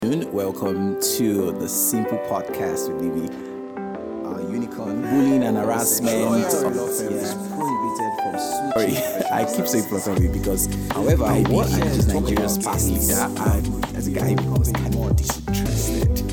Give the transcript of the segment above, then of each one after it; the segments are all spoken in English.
Welcome to the Simple Podcast with Livy. Unicorn, bullying and harassment. Sorry, I keep saying philosophy because, however, I is Nigeria's past leader, and as a guy becomes more disinterested.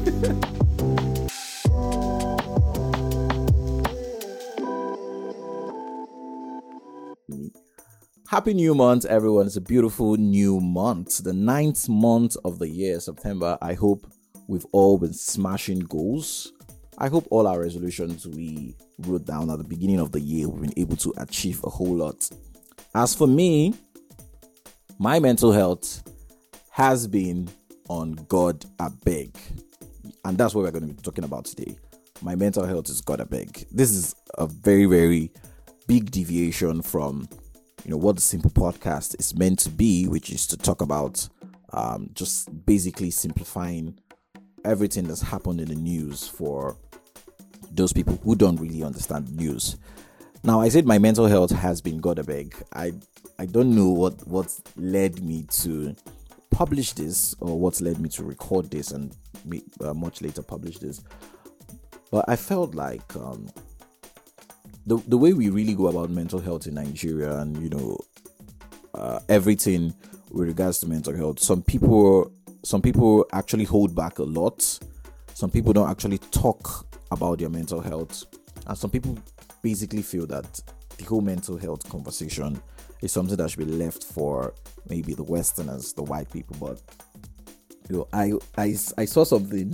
Happy new month, everyone. It's a beautiful new month, the 9th month of the year, September. I hope we've all been smashing goals. I hope all our resolutions we wrote down at the beginning of the year, we've been able to achieve a whole lot. As for me, my mental health has been on God abeg. And that's what we're going to be talking about today. My mental health is God abeg. This is a very, very big deviation from what the Simple Podcast is meant to be, which is to talk about just basically simplifying everything that's happened in the news for those people who don't really understand the news. Now, I said my mental health has been God abeg. I don't know what led me to publish this or what's led me to record this and much later publish this. But I felt like the way we really go about mental health in Nigeria and, everything with regards to mental health, some people actually hold back a lot. Some people don't actually talk about their mental health. And some people basically feel that the whole mental health conversation is something that should be left for maybe the Westerners, the white people. But, I saw something.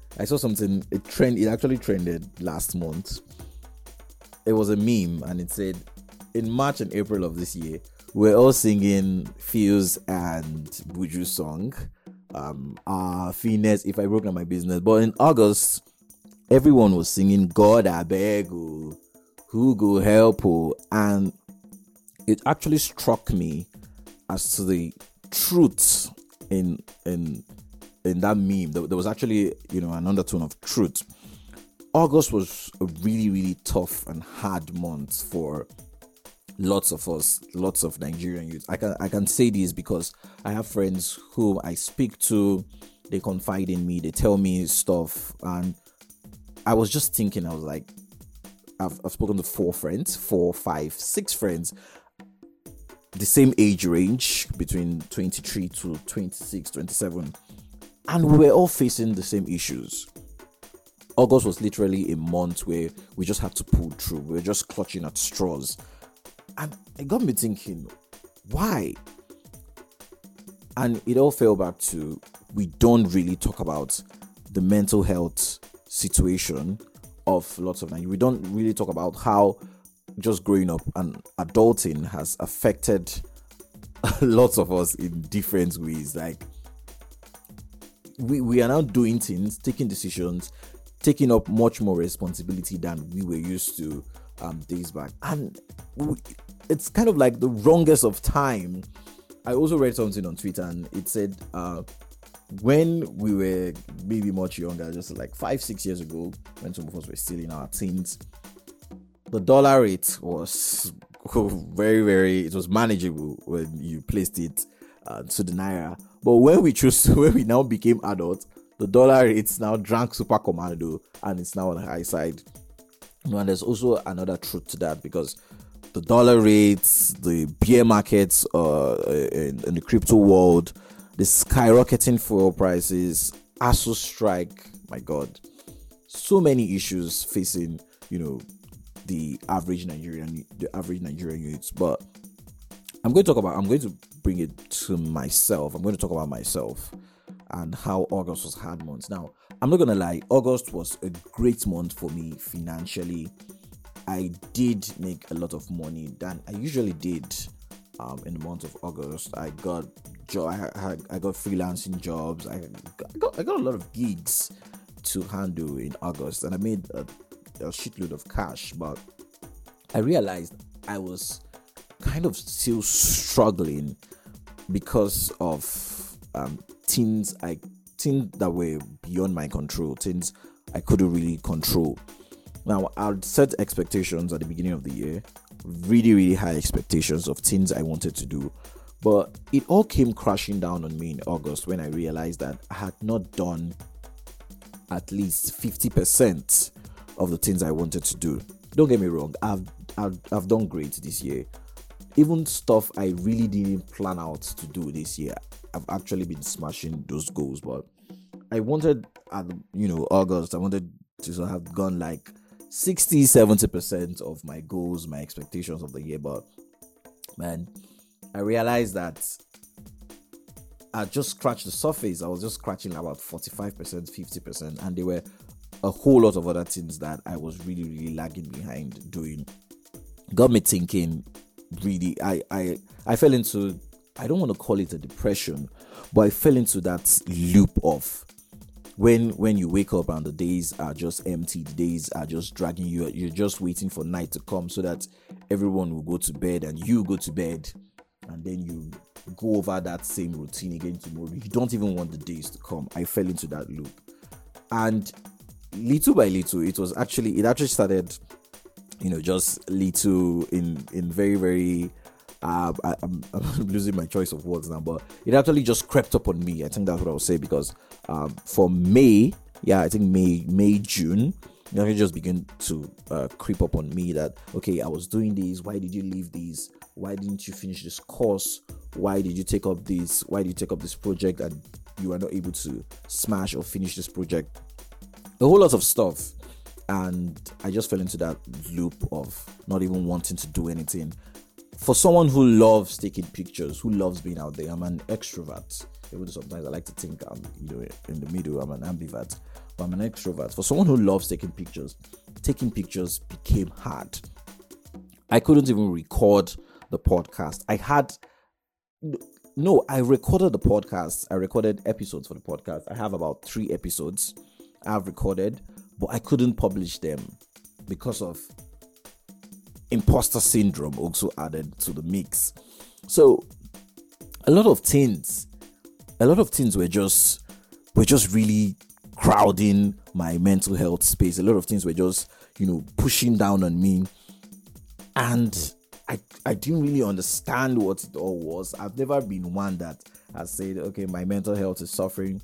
It actually trended last month. It was a meme and it said, in March and April of this year, we're all singing Fuse and Buju song, Finesse, If I Broke Down My Business. But in August, everyone was singing God Abeg, Who Go Help, and it actually struck me as to the truth in that meme. There was actually, an undertone of truth. August was a really, really tough and hard month for lots of us, lots of Nigerian youth. I can say this because I have friends who I speak to, they confide in me, they tell me stuff, and I was just thinking, I was like, I've spoken to 4 friends, 4, 5, 6 friends, the same age range, between 23 to 26, 27, and we were all facing the same issues. August was literally a month where we just had to pull through. We were just clutching at straws. And it got me thinking, why? And it all fell back to, we don't really talk about the mental health situation of lots of Nigerians. We don't really talk about how just growing up and adulting has affected lots of us in different ways. Like, we are now doing things, taking decisions, taking up much more responsibility than we were used to days back. And it's kind of like the wrongest of time. I also read something on Twitter and it said when we were maybe much younger, just like 5-6 years ago, when some of us were still in our teens, the dollar rate was very, very, it was manageable when you placed it to the naira. But when we now became adults, the dollar rates now drank super commando and it's now on the high side. And there's also another truth to that, because the dollar rates, the bear markets in the crypto world, the skyrocketing fuel prices, ASU strike, my God, so many issues facing, the average Nigerian youths. But I'm going to bring it to myself. I'm going to talk about myself and how August was a hard month. Now, I'm not gonna lie, August was a great month for me financially. I did make a lot of money than I usually did in the month of August. I got freelancing jobs. I got a lot of gigs to handle in August, and I made a shitload of cash. But I realized I was kind of still struggling because of things that were beyond my control, things I couldn't really control. Now, I'd set expectations at the beginning of the year, really, really high expectations of things I wanted to do. But it all came crashing down on me in August when I realized that I had not done at least 50% of the things I wanted to do. Don't get me wrong, I've done great this year. Even stuff I really didn't plan out to do this year, I've actually been smashing those goals. But I wanted at August, I wanted to have gone like 60-70% of my goals, my expectations of the year. But man, I realized that I just scratched the surface. I was just scratching about 45%, 50%, and there were a whole lot of other things that I was really, really lagging behind doing. Got me thinking. Really, I fell into, I don't want to call it a depression, but I fell into that loop of when you wake up and the days are just empty, the days are just dragging you. You're just waiting for night to come so that everyone will go to bed and you go to bed, and then you go over that same routine again tomorrow. You don't even want the days to come. I fell into that loop, and little by little, it actually started, just little in very, very, I'm losing my choice of words now, but it actually just crept up on me. I think that's what I would say, because for May, I think May, June, it just began to creep up on me that, okay, I was doing this. Why did you leave these? Why didn't you finish this course? Why did you take up this? Why did you take up this project and you are not able to smash or finish this project? A whole lot of stuff. And I just fell into that loop of not even wanting to do anything. For someone who loves taking pictures, who loves being out there, I'm an extrovert. Even though sometimes I like to think I'm, in the middle, I'm an ambivert, but I'm an extrovert. For someone who loves taking pictures became hard. I couldn't even record the podcast. I recorded the podcast. I recorded episodes for the podcast. I have about 3 episodes I've recorded, but I couldn't publish them because of imposter syndrome also added to the mix. So a lot of things were just really crowding my mental health space. A lot of things were just, pushing down on me. And I didn't really understand what it all was. I've never been one that has said, okay, my mental health is suffering.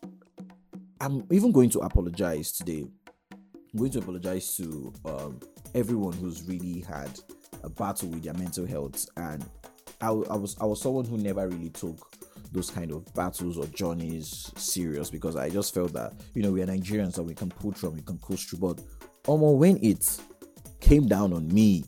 I'm even going to apologize today. I'm going to apologize to everyone who's really had a battle with their mental health. And I was someone who never really took those kind of battles or journeys serious, because I just felt that, we are Nigerians and we can pull through, we can coast through. But when it came down on me,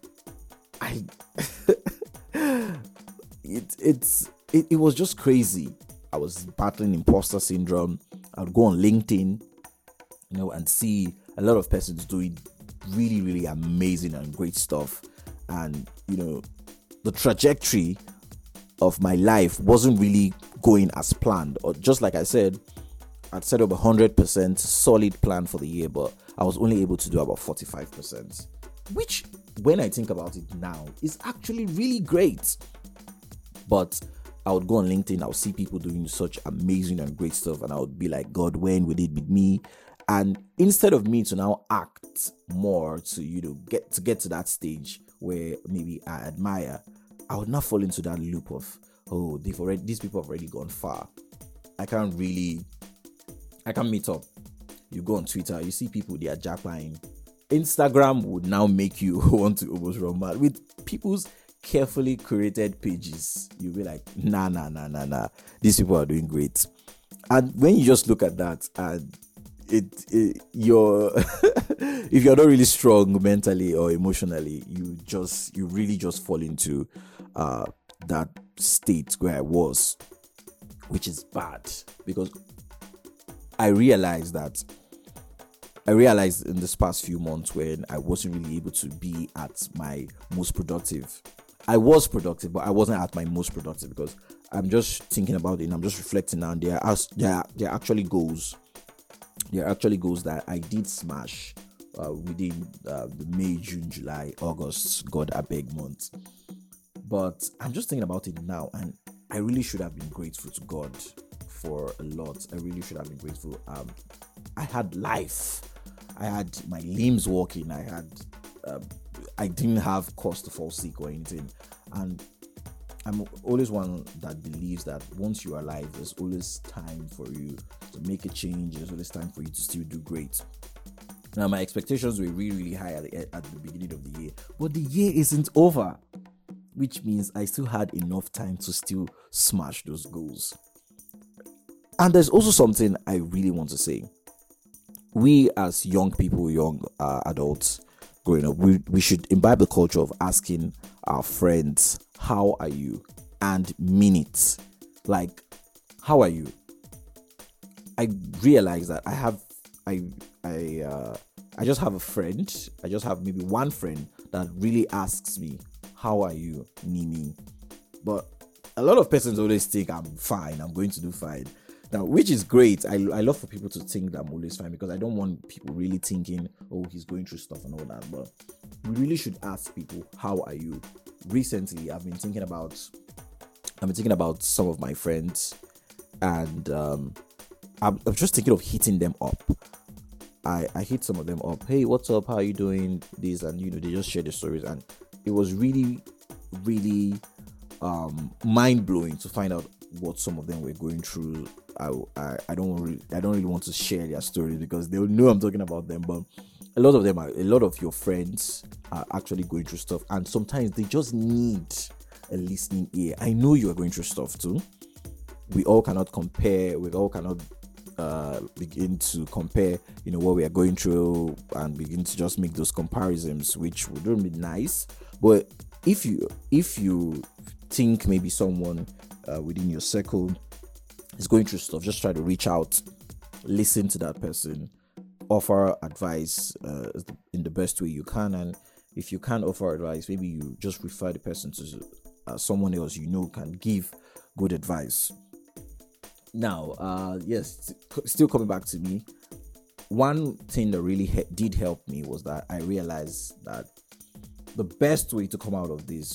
it was just crazy. I was battling imposter syndrome. I would go on LinkedIn, and see a lot of persons doing really, really amazing and great stuff. And, the trajectory of my life wasn't really going as planned. Or just like I said, I'd set up 100% solid plan for the year, but I was only able to do about 45%, which, when I think about it now, is actually really great. But I would go on LinkedIn, I would see people doing such amazing and great stuff, and I would be like, God, when will it be me? And instead of me to now act more to, get to that stage where maybe I admire, I would not fall into that loop of, oh, these people have already gone far. I can't meet up. You go on Twitter, you see people, they are jackpying. Instagram would now make you want to almost run mad with people's carefully curated pages. You'll be like, nah, these people are doing great. And when you just look at that, and you're if you're not really strong mentally or emotionally, you really just fall into that state where I was, which is bad, because I realized in this past few months when I wasn't really able to be at my most productive. I was productive, but I wasn't at my most productive, because I'm just thinking about it and I'm just reflecting now. There are actually goals. There are actually goals that I did smash within the May, June, July, August, God abeg month. But I'm just thinking about it now, and I really should have been grateful to God for a lot. I really should have been grateful. I had life. I had my limbs working. I didn't have cause to fall sick or anything. And I'm always one that believes that once you're alive, there's always time for you to make a change. There's always time for you to still do great. Now, my expectations were really, really high at the beginning of the year, but the year isn't over, which means I still had enough time to still smash those goals. And there's also something I really want to say. We as young people, young adults growing up, we should imbibe the culture of asking our friends, how are you? And mean it. Like, how are you? I realize that I just have a friend. I just have maybe one friend that really asks me, how are you, Nimi? But a lot of persons always think I'm fine, I'm going to do fine. Now, which is great. I love for people to think that I'm always fine, because I don't want people really thinking, oh, he's going through stuff and all that. But we really should ask people, how are you? Recently, I've been thinking about some of my friends, and I'm just thinking of hitting them up. I hit some of them up. Hey, what's up? How are you doing? This, and they just share their stories, and it was really, really mind blowing to find out what some of them were going through. I don't really want to share their stories because they'll know I'm talking about them, but a lot of your friends are actually going through stuff, and sometimes they just need a listening ear. I know you are going through stuff too. We all cannot compare. We all cannot begin to compare, what we are going through, and begin to just make those comparisons, which wouldn't be nice. But if you think maybe someone within your circle is going through stuff, just try to reach out, listen to that person, offer advice in the best way you can. And if you can't offer advice, maybe you just refer the person to someone else can give good advice. Now, yes, still coming back to me, one thing that really did help me was that I realized that the best way to come out of this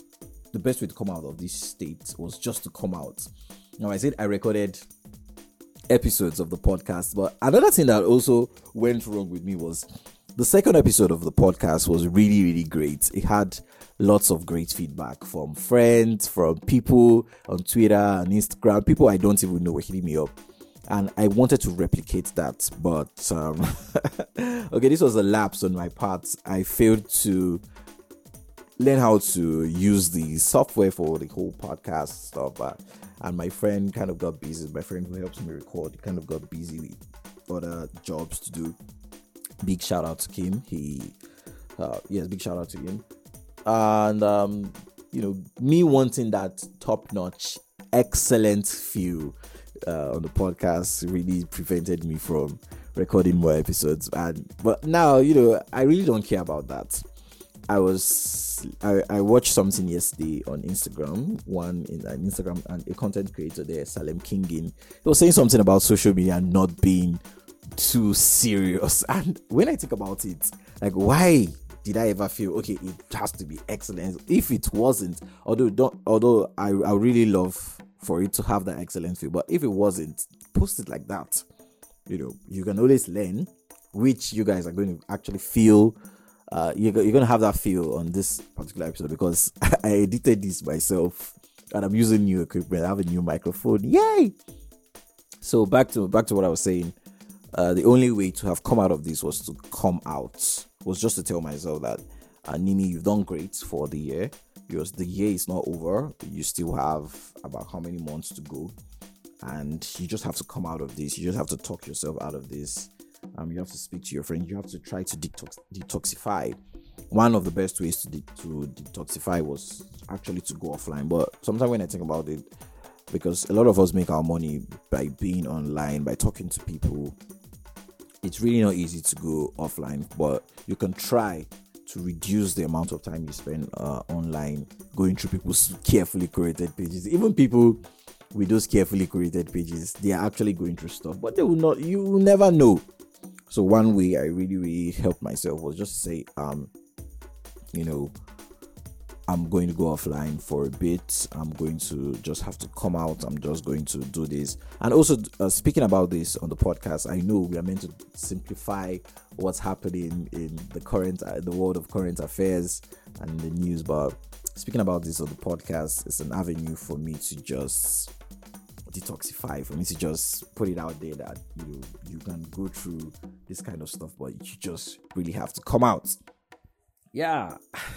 state was just to come out. Now, I said I recorded episodes of the podcast, but another thing that also went wrong with me was the second episode of the podcast was really, really great. It had lots of great feedback from friends, from people on Twitter and Instagram, people I don't even know were hitting me up. And I wanted to replicate that, but okay, this was a lapse on my part. I failed to learn how to use the software for the whole podcast stuff, and my friend kind of got busy. My friend who helps me record, he kind of got busy with other jobs to do. Big shout out to him. Big shout out to him. And me wanting that top notch, excellent feel on the podcast really prevented me from recording more episodes. But now, I really don't care about that. I watched something yesterday on Instagram, and a content creator there, Salem Kingin, he was saying something about social media not being too serious. And when I think about it, like, why did I ever feel okay, it has to be excellent? If it wasn't, although I really love for it to have that excellent feel, but if it wasn't, post it like that. You can always learn, which you guys are going to actually feel. You're going to have that feel on this particular episode, because I edited this myself and I'm using new equipment. I have a new microphone. Yay! So back to what I was saying. The only way to have come out of this was just to tell myself that, Nimi, you've done great for the year. The year is not over. You still have about how many months to go, and you just have to come out of this. You just have to talk yourself out of this. You have to speak to your friend. You have to try to detoxify. One of the best ways to detoxify was actually to go offline. But sometimes when I think about it, because a lot of us make our money by being online, by talking to people, it's really not easy to go offline. But you can try to reduce the amount of time you spend online, going through people's carefully curated pages. Even people with those carefully curated pages, they are actually going through stuff, but you will never know. So one way I really, really helped myself was just to say, I'm going to go offline for a bit. I'm going to just have to come out. I'm just going to do this. And also, speaking about this on the podcast, I know we are meant to simplify what's happening in the world of current affairs and the news. But speaking about this on the podcast, it's an avenue for me to just detoxify, for me to just put it out there that you can go through this kind of stuff, but you just really have to come out. Yeah.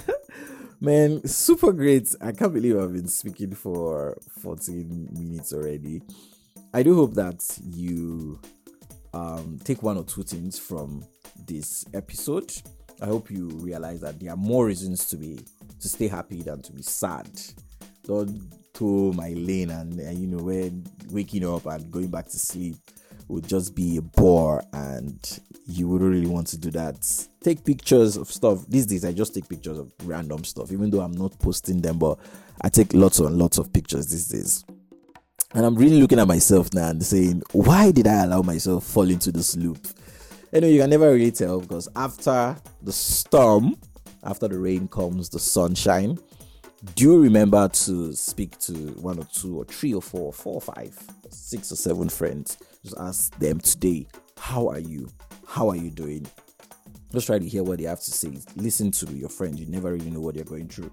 Man, super great. I can't believe I've been speaking for 14 minutes already. I do hope that you take one or two things from this episode. I hope you realize that there are more reasons to stay happy than to be sad. Don't toe my lane and when waking up and going back to sleep would just be a bore, and you wouldn't really want to do that. Take pictures of stuff. These days I just take pictures of random stuff, even though I'm not posting them, but I take lots and lots of pictures these days. And I'm really looking at myself now and saying, why did I allow myself fall into this loop? Anyway, you can never really tell, because after the storm, after the rain comes the sunshine. Do remember to speak to one or two or three or four or five, 6 or 7 friends. Just ask them today, how are you? How are you doing? Just try to hear what they have to say. Listen to your friends. You never really know what they're going through.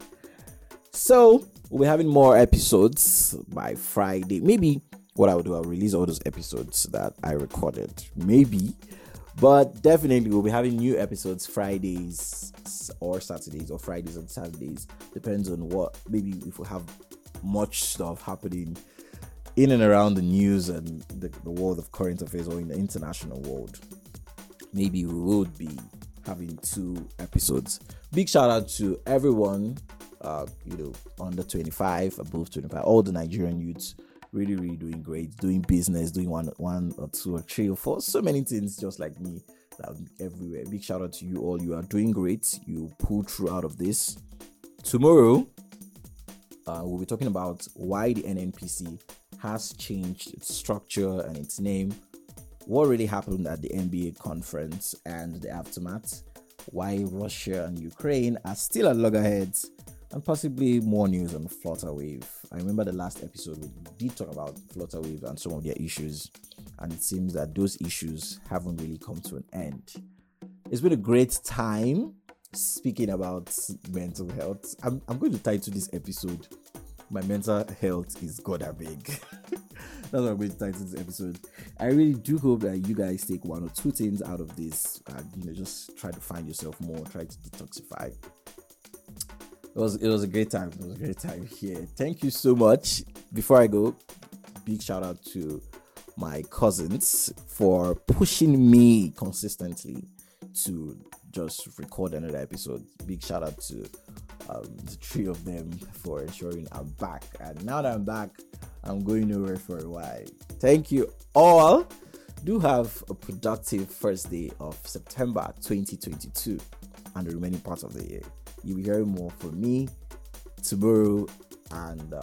So we'll be having more episodes by Friday. Maybe what I will do, I'll release all those episodes that I recorded. Maybe. But definitely we'll be having new episodes Fridays or Saturdays, or Fridays and Saturdays. Depends on what, maybe if we have much stuff happening in and around the news and the world of current affairs, or in the international world, maybe we would be having 2 episodes. Big shout out to everyone, under 25, above 25, all the Nigerian youths. Really, really doing great, doing business, doing one or two or 3 or 4, so many things just like me that are everywhere. Big shout out to you all. You are doing great. You pull through out of this. Tomorrow, we'll be talking about why the NNPC has changed its structure and its name, what really happened at the NBA conference and the aftermath, why Russia and Ukraine are still at loggerheads, and possibly more news on Flutterwave. I remember the last episode we did talk about Flutterwave and some of their issues, and it seems that those issues haven't really come to an end. It's been a great time speaking about mental health. I'm going to title this episode, My Mental Health is God Abeg. That's what I'm going to title this episode. I really do hope that you guys take 1 or 2 things out of this and just try to find yourself more, try to detoxify. It was a great time. It was a great time here. Thank you so much. Before I go, big shout out to my cousins for pushing me consistently to just record another episode. Big shout out to the 3 of them for ensuring I'm back. And now that I'm back, I'm going nowhere for a while. Thank you all. Do have a productive first day of September 2022 and the remaining part of the year. You'll be hearing more from me tomorrow and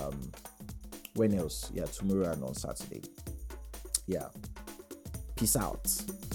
when else? Yeah, tomorrow and on Saturday. Yeah. Peace out.